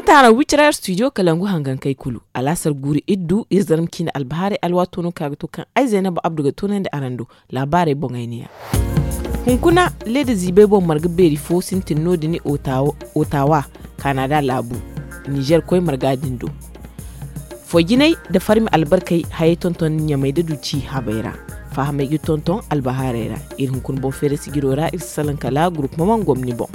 tara witrar studio kalangu hangan kai kulu alasar guri iddu izarm kina albahare alwato no kagto kan ai Zainabu Abdu ga tunan da arando labare bongainiya hunkuna leda zibe bon marga beri fo sintin nodi ni Ottawa Canada labu Niger koy marga dindo fo ginai da farmi albarkai haye tonton nyamai da duci habaira fahamai gi tonton albaharera irin kun bon fere sigirora irsalan kala group maman gomni bon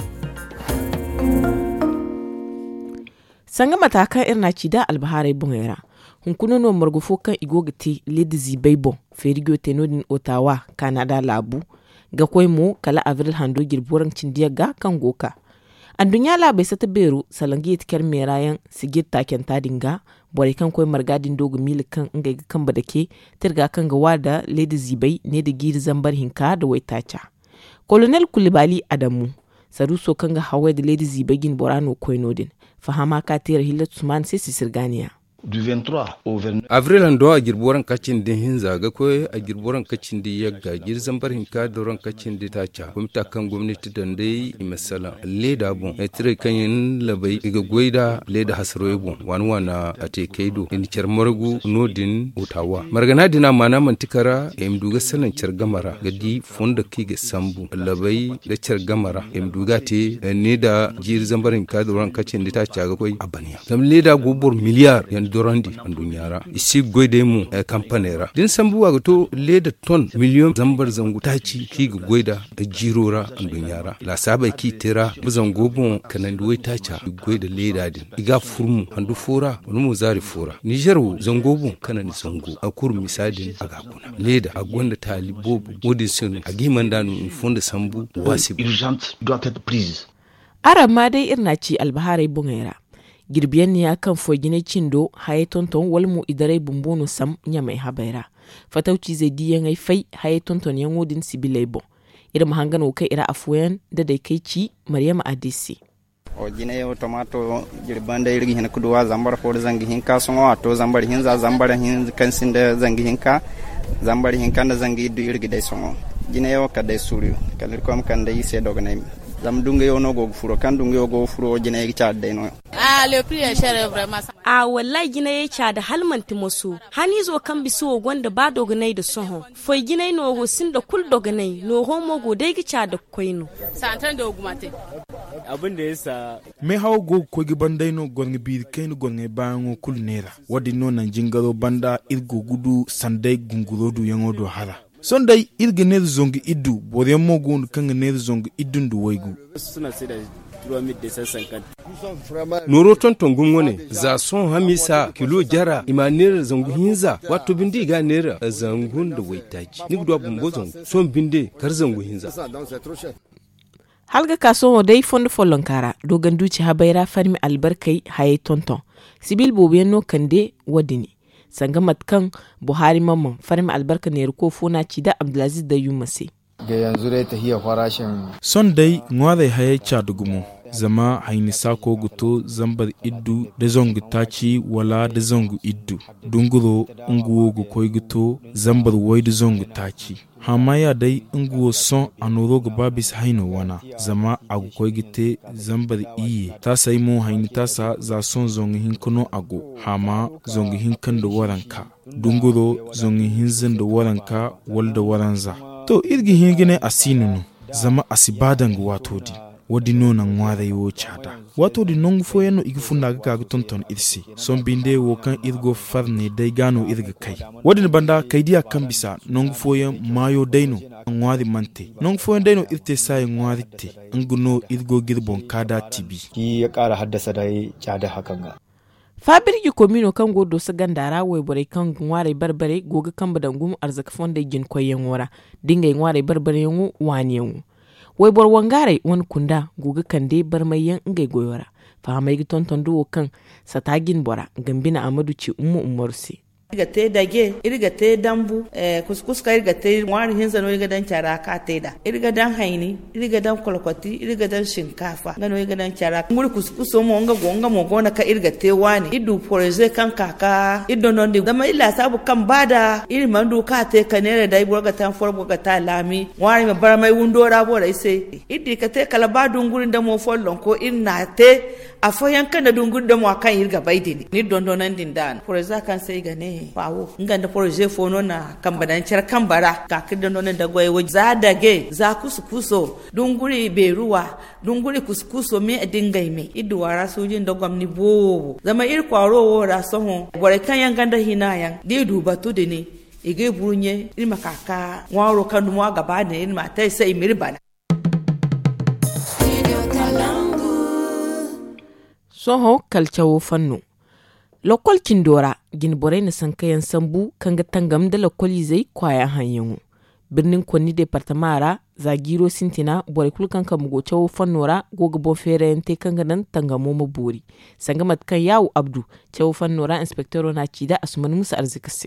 sanga matakan irna ci da albaharai bungera hunkuno no margufo kan igogati ledizi baibo ferigo tenodin Ottawa Canada labu ga koy mo kala avril hando girboran cindiya ga kan goka andunya la bai sata beru salangi tikar merayan sigir taken tadinga bore kan koy margadin dogo mil kan ngai kan badake tirga kan ga wada ledizi bai ne da gir zambar hinka da waitacha Colonel Kulibali Adamu saruso kan ga hawa da ledizi bagin borano koy nodin fahama ka tiyar Hilatu Suman sai sirganiya du 23 au 29 avril ando a girboran kacin din hinza ga koy a girboran kacin di yagga girzan bar hinka doran kacin di tacha gumta kan gwamnati dan dai misala leda bon e tire kan yin labai iga goida leda hasroye bon wana ate kaido in cer margu nodin Ottawa margana dina mana mantikara em duga sanan cer gamara gadi fonda kiga sambu labai da cer gamara em duga te ne da girzan bar hinka doran kacin di tacha ga koy abaniya tam leda gobor miliyar dorandi andunyara isi goide mu kampanera din sambuwa to leda ton miliyon zambar zangu taci ki ga goida da jirora andunyara la sabai ki tira buzan gobon kanan duwai taca goida leda din iga furmu andu fora wani mu zari fora nigeru zangobon kanan zango akur misadin aga kuna leda agonda talibo wodin sunu agiman danu in fonda sambu wasi urgente doit être prise arama dai irna ci albaharai bungera girbiyan ne akan fogine cindo haye tonton walmu idare bumbono sam nyamai habaira fatauci zai diyan ai fai haye tonton yan wodin sibilai bon ira mahangano kai ira afuyan da dai kai ci Maryama Adisi o jine yo tomato girbanda irgi hin kuduwa zambar for zangi hin ka songo to zambar hin za zambar hin kansin da zangi hin ka zambar hin kan da zangi du irgi dai songo jine yo ka dai suriyo kalir kom kan dai se dognay zam dunga yo no go furo kan dunga yo go furo jine gi cha dai no le prix est cher vraiment wallahi gina ya cha da halmanti musu hani zo kan bisu gonda ba doganai da soho foi gina no go sin da kul doganai no homo go dai gi cha da koino santan da ogumate abin da yasa me hawo go ko gi bandai no gonga bi kaino gonga baango kul nera wadi no nan jingaro banda irgo gudu sandai gungurodu yango hala sondai irga ne zongi iddu bore mo gon kan ne zongi iddun du waygu suna sai da 3250 noro tonton gumwone za son hamisa kilo jara imanir zangu hinza wato bindi ga nera zangun da waitaji ni gudwa bumbo zangu son binde kar zangu hinza halga kaso dai fondo folonkara dogan duci habaira farmi albarkai haye tonton sibil bobiyan no kande wadini sangamat kan Buhari mamman farmi albarka ne ko fona ci da Abdulaziz da Yumase ga yanzu dai tahiya farashin son dai ngware haye cha dugumo zama haini sako guto zambar iddu da zongu taci wala da zongu iddu dunguro unguwo gu koi guto zambar wai da zongu taci hamaya dai unguwo son anoro gu babis haino wana zama agu koi gite zambar iye ta sai mo haini tasa za son zongu hinkono ago hama zongu hinkan da waranka dunguro zongu hinzin da waranka wal da waranza to irgi hingine asinunu zama asibadan gu watodi wadi nona ngware yo chada wato di nongu fo yano igufunda ga tonton irsi son binde wo kan irgo farne dai gano irga kai wadi banda kaidiya kan bisa nongu fo yan mayo daino ngwari mante nongu fo yan daino irte sai ngwari te nguno irgo girbon kada tibi ki ya kara haddasa dai chada hakan ga Fabirgi komino kan godo su gandara wai bare kan ngware barbare goga kan badangum arzaka fonda gin koyen wora dinga ngware barbare yangu wani yangu wai bor wangare wani kunda goga kande barmayen ngai goyora fa mai tonton duwo kan satagin bora gambina Amadu ci ummu umarsi irga te dage irga te dambu kuskus ka irga te wani hinza no irga dan cara ka te da irga dan haini irga dan kolkoti irga dan shinkafa ngano irga dan cara muri kuskus mo nga gona ka irga te wani idu poreze kan kaka ido non di dama illa sabu kan bada iri mandu ka te kanere dai borga tan forbo ga ta lami wani ma bar mai wundora bo dai sai iddi ka te kala ba dungurin da mo follon ko inna te a foyan kan da dungurin da mo kan irga baidini ni dondonan din dan poreze kan sai ga ne bawo nganda poreze fono na kan badan cer kan bara ka kidan don da goyi za dage za kusukuso dunguri beruwa dunguri kuskuso me dingai me iddu wara sojin da gwamni bobo zama ir kwaro wora sohon gore kan yan ganda hinayan di duba to de ne ige burunye ir makaka waro kan mu gaba ne ir mata sai mirbana soho kalchawo fanno lokol kindora gin borai na san kayan sambu kan ga tangam da lokoli zai kwaya hanyan birnin kwanni departamara zagiro sintina borai kulkan kan mugo chawo fannora goga bo fere te kan ga nan tangamo maburi sangamat kan yawo abdu chawo fannora inspector na cida asuman musu arzikase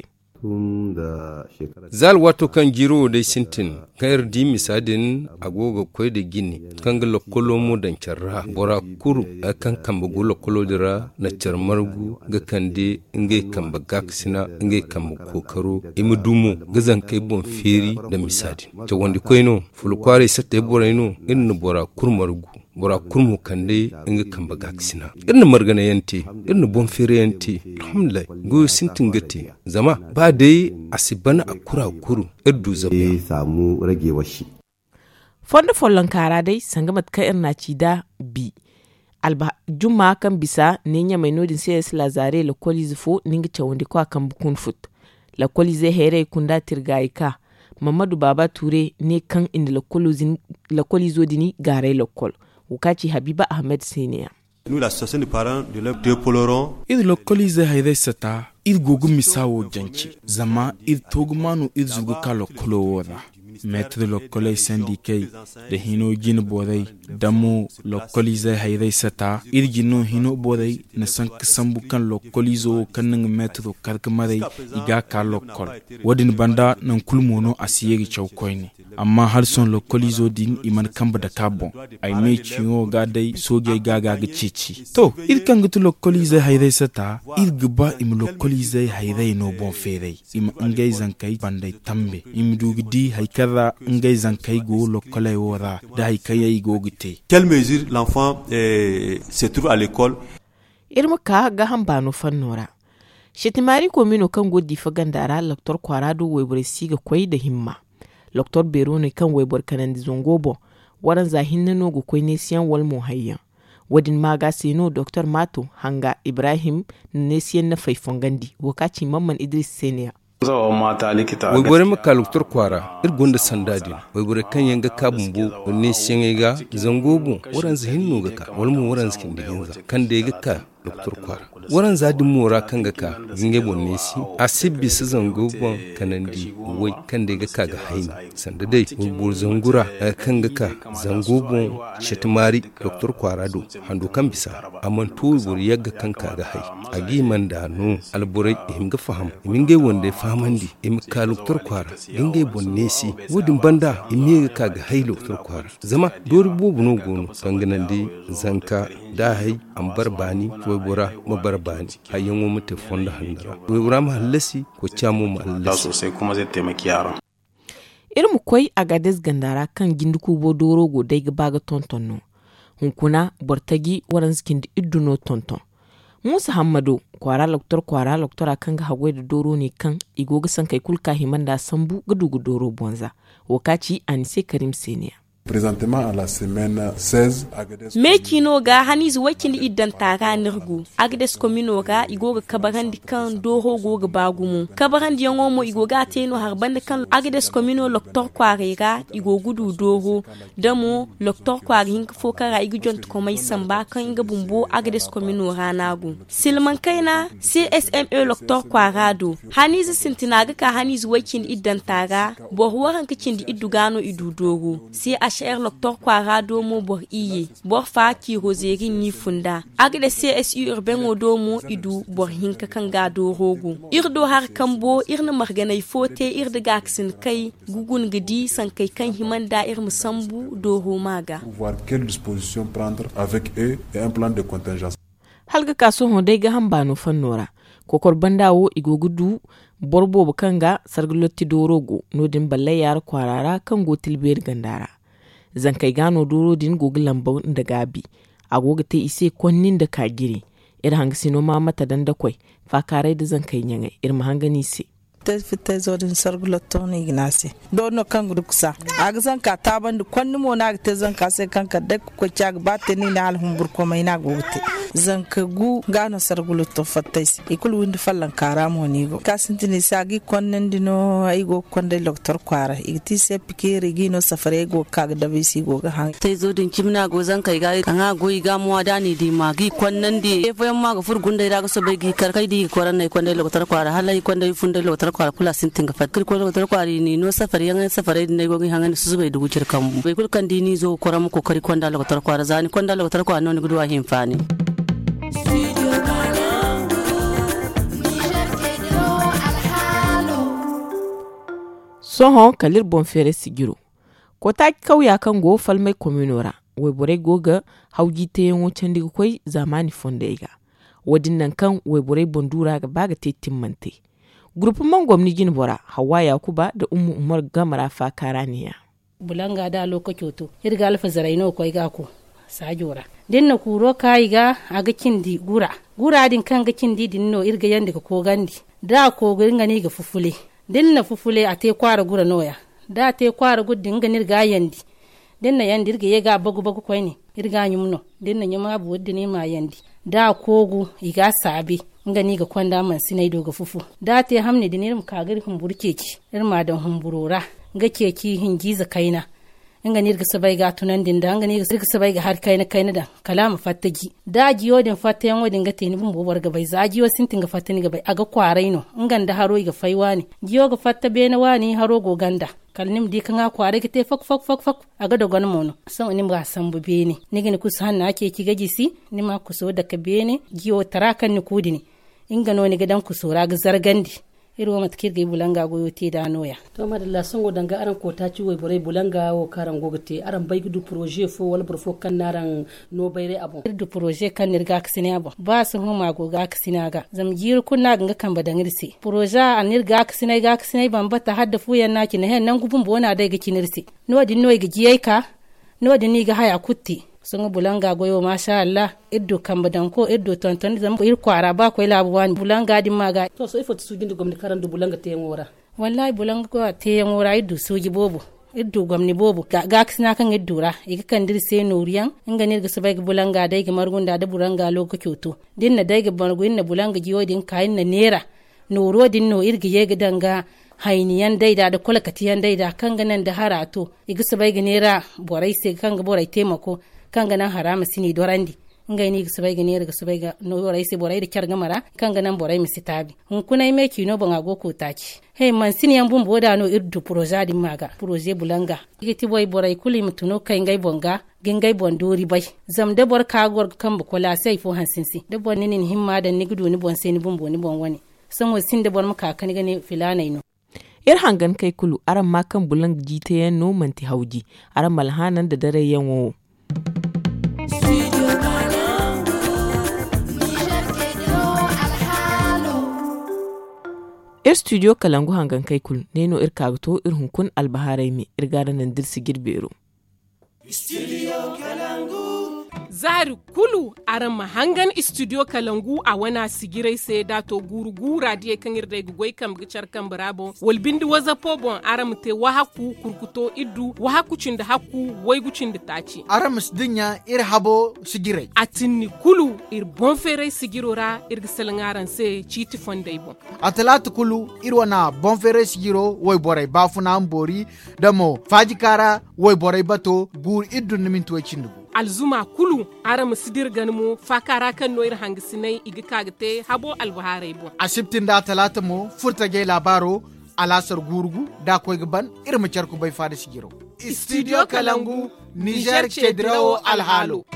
zal wato kan jiro da sintin kayar di misadin agogo koy da gini kan ga lokolo mu dan charra bora kuru kan kamba go lokolo dira na charmargu ga kande inge kamba gaksina inge kamba kokaro imudumo gazan kai bon feri da misadin to wanda koyno fulkware satte bora ino in bora kurmargu bora kurmu kande inga kamba gaksina irin margana yanti irin bon fere yanti alhamdulillah go sintin gati zama ba dai asibana akura kuru eddu zaba samu ragewar shi fonda follon kara dai sangamat ka irna ci da bi alba juma kan bisa nenya mai nodin CS Lazare la kolizfo ninga chawndi ko kan bukun fut la kolize here kunda tirgaika Mamadu Baba Ture ne kan inda la kolizo dini gare lokol Wukachi Habiba Ahmed Senior. Nous, l'association des parents de l'œuvre déplolerons. Il localise haide sata, il gogu misawo janchi. Zama il togmanu il zuguka lokolo wada. Maître de l'école syndiqué de hino gino bodai damu localise haide sata, il gino hino bodai na sank sambukan localizo kanang maître karkamare iga ka lokol. Wadin banda nan kulmono asiyegi chawkoini. Amma har son localizo din iman kamba da kabon ai me ciwo ga dai soge gaga ga cici to il kan gutu localize haire sata il gba im localize haire no bon fere im ngai zankai bandai tambe im dugdi haikara ngai zankai go lokalai wora da haikai go gite quelle mesure l'enfant se trouve à l'école irma ka ga hambano fannora shetimari ko mino kan godi fagandara Dr. Kwarado webresi ga koi da himma Dr. Berone kan waibar kanan zongobo waran zahin no go koy nesiyan wal muhayya wadin maga seno Dr. Mato hanga Ibrahim nesiyan na faifon gandi wakaci Mamman Idris Senior wai bore maka Dr. Kwara irgonda sandadi wai bore kan yanga kabumbu nesiyan ga zangobo waran zahin no ga ka wal mu waran skin diginza kan da ga ka Dr. Kwara waran zadin mora kan ga ka zinge bonne si asibbi su zango bon kanandi wai kan da ga ka ga haini sanda dai bur zangura kan ga ka zango bon shetmari Dr. Kwarado hando kan bisa amman to bur yagga kan ka ga hai agi man da no alburai him ga faham min ga wanda fahamandi im ka Dr. Kwara dinge bonne si wudin banda im ga ka ga hai Dr. Kwara zama dori bobu no gono kanganandi zanka da hai ambar bani bora mabarbani hayan mu mutu fonda handara wura mahallasi ko chamu mahallasi sosai kuma zai taimaki yaran irin koi a gades gandara kan ginduku bo doro go dai baga tontonno hunkuna bortagi waran skin da idduno tonton Musa Hamado kwara loktor kan ga hagwai da doro ne kan igoga san kai kulka himanda sambu gudu doro bonza wakaci Anise Karim Senior Présentement à la semaine 16 Mekino ga hanizu wakin idan taga nirgu Agdes komino ga igoga kabarandi kan doho goga bagumu kabarandi yango igoga teno harbande kan Agdes komino Dr. Kware ga igogudu doho damo Dr. Kware hin fokara igujont komai samba kan inga bumbo Agdes komino ranagu silman kaina CSME Dr. Kwarado hanizu sintinaga ka hanizu wakin idan taga bo huwaran kicin di idugano idu dogo CHR Doctor Kwara domo bor iye bor fa ki hozeri ni funda agde CSU urbain odomo idu bor hinka kanga do rogu irdo har kambo irna marganai fote irda gaksin kai gugun gidi san kai kan himanda musambu do romaga voir quelles dispositions prendre avec eux et un plan de contingence. Halga kaso honde ga hambano fannora kokor bandawo igogudu borbo kanga sargulotti dorogo nodin balle yar kwarara kan gotil ber gandara zankai gano doro din gogilambo da gabi agoga te ise konnin da kagiri hangsino ma mata dan da koi fakarai da zankai nyangai mahangani se fita zo din sargulotto ne ginasi dono kan guduksa agzan ka taban kwanni mo na ta zan ka sai kanka da ko cag batte ni na alhum burko mai na gote zan ka gu gano sargulotto fattais ikul wind fallan karamo ni go kasintini sagi konnen dino ay go konde doktor kwara igti se pikiri gino safare go kag da bisi go ga han tai zo din kimna go zan kai ga kan go iga mo adani di magi konnen di e fayam ma ga furgun da ga so bai gi karkai di koran nay konde doktor kwara halai konde funde doktor kwara kula sintin ga fatkir ko doktor kwari ni no safari yan safari ne go hangan su bai dugu cirkan bai kul kan dini zo koram ko kari konda doktor kwara zani konda doktor kwara non gudu wa himfani sohon kalir bonfere sigiro ko ta kauya kan go falmai kominora wai bore goga hauji te yan wucin diga koi zamani fondega wadin nan kan wai bore bondura ga baga tetin mante grupin man gwamni gin bora hawa yakuba da ummu umar gamara fa karaniya bulanga da lokaci to irga alfa zaraino koi ga ko sajora dinna kuro kai ga aga kindi gura din kan ga kindi dinno irga yanda ko gandi da ko ngani ga fufule dinna fufule a te kwara gura noya da te kwara guddin ga nirga yandi dinna yandi irga yega bagu koi ne irga nyumno dinna nyuma bu wadda ne ma yandi da kogu iga sabe ngani ga kwanda man sinai doga fufu da te hamne dinir kagar humburke ki irma dan humburora ga keki hingiza kaina ngani irga sabai ga tunan din da ngani irga sabai ga har kaina da kalama fattagi da jiyo din fatta yan wadin ga teni bun bobar ga bai za jiyo sintin ga fattani ga bai aga kwaraino nganda haro ga faiwani jiyo ga fatta bena wani haro go ganda kalnim di kan kware ki te fak aga dogon mono san ni ba san bu bene ni gani kusa hanna ake ki gaji si ni ma kuso da ka bene jiyo tarakan ni kudini ingano ni gadan kusura ga zargandi irwo matkir ga bulanga goyo te da noya to madalla sango danga aran ko ta ci wai bore bulanga wo karan gogate aran bai gudu projet fo wal burfo kan naran no bayre abon du projet kan nirga kasine abon ba su huma goga kasina ga zam jir kunna ga kan badangirse projet an nirga kasine ban bata hadda fuyan naki na hen nan gubun bona dai ga kinirse no din no ga jiyai ka no din ni ga haya kutti sun bulanga goyo masha Allah iddo kambadan ko iddo tonton zam ir kwara ba ko labuwan bulanga din maga to so ifo su gindu gomni karan du bulanga te ngora wallahi bulanga ko te ngora iddo suji bobo iddo gomni bobo ga kisna kan iddura iga kan dir se nuriyan ingani ga sabai bulanga dai ga margunda da bulanga lokaci to dinna dai ga bargo inna bulanga jiyo din kayin na nera noro din no irgi yega danga hainiyan daida da kulakatiyan daida kan ganan da harato iga sabai ga nera borai se kan ga borai temako kanga nan harama sini dorandi ngai ni gsabai ga ne ga sabai ga no borai se borai da kyar gamara kanga nan borai mi sitabi hun kunai me kino bon ago ko taci hey man sini yan bun boda no irdu projet din maga projet bulanga igiti boy borai kuli mutuno kai ngai bonga gingai bondori bai zam da bor ka gor kan bu kola sai fo hansinsi da bon nin himma da ni gudu ni bon sai ni bun boni bon wani san wasin da bor maka kan gane filanai no ir hangan kai kulu aran makan bulang jitayen no manti hauji aran malhanan da dare yanwo studio kalangu hangan kai kul neno ir kagto ir hunkun albaharai me ir gadanan dirsi girbero studio kalangu zari kulu aran mahangan studio kalangu a wana sigirai sai dato gurugura die kan irde gugoi kam gicar kan brabo wal bindi waza pobon aram te wahaku kurkuto iddu wahaku cinda haku waigu cinda taci aram sdinya ir habo sigirai atinni kulu ir bonfere sigirora ir gisalangaran se chiti fondai bon atalatu kulu ir wana bonfere sigiro wai borai bafuna ambori damo fajikara wai borai bato gur iddu niminto cindu alzuma kulu aram sidir ganmo fakara kan noir hangisinai igi kagte habo albaharai bo asibtin da talata mo furta ge labaro alasar gurgu da koy gaban irma charku bai fada sigiro Studio Kalangu Niger Chedrao Alhalo